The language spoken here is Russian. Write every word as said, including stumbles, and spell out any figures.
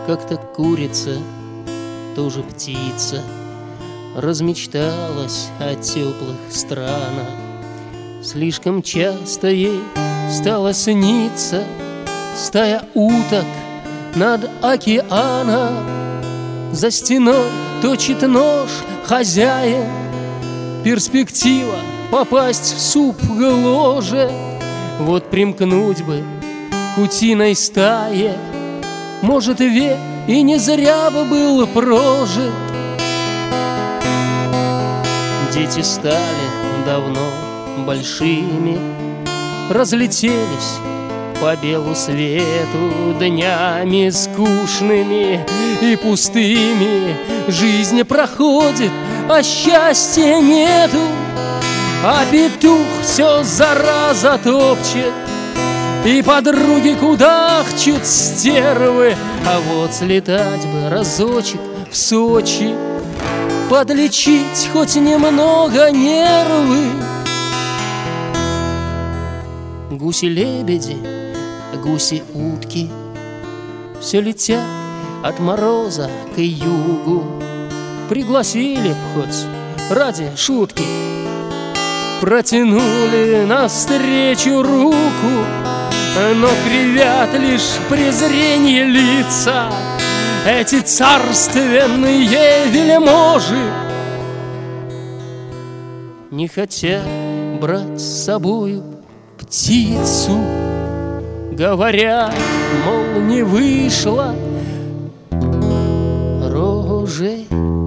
Как-то курица, тоже птица, размечталась о теплых странах. Слишком часто ей стало сниться стая уток над океаном. За стеной точит нож хозяин, перспектива попасть в суп гложе. Вот примкнуть бы к утиной стае, может, век и не зря бы был прожит. Дети стали давно большими, разлетелись по белу свету днями скучными и пустыми. Жизнь проходит, а счастья нету, а петух все зараза топчет, и подруги кудахчут стервы. А вот слетать бы разочек в Сочи, подлечить хоть немного нервы. Гуси-лебеди, гуси-утки все летят от мороза к югу. Пригласили б хоть ради шутки, протянули навстречу руку, но кривят лишь презренье лица эти царственные вельможи. Не хотят брать с собою птицу, говорят, мол, не вышло рожей.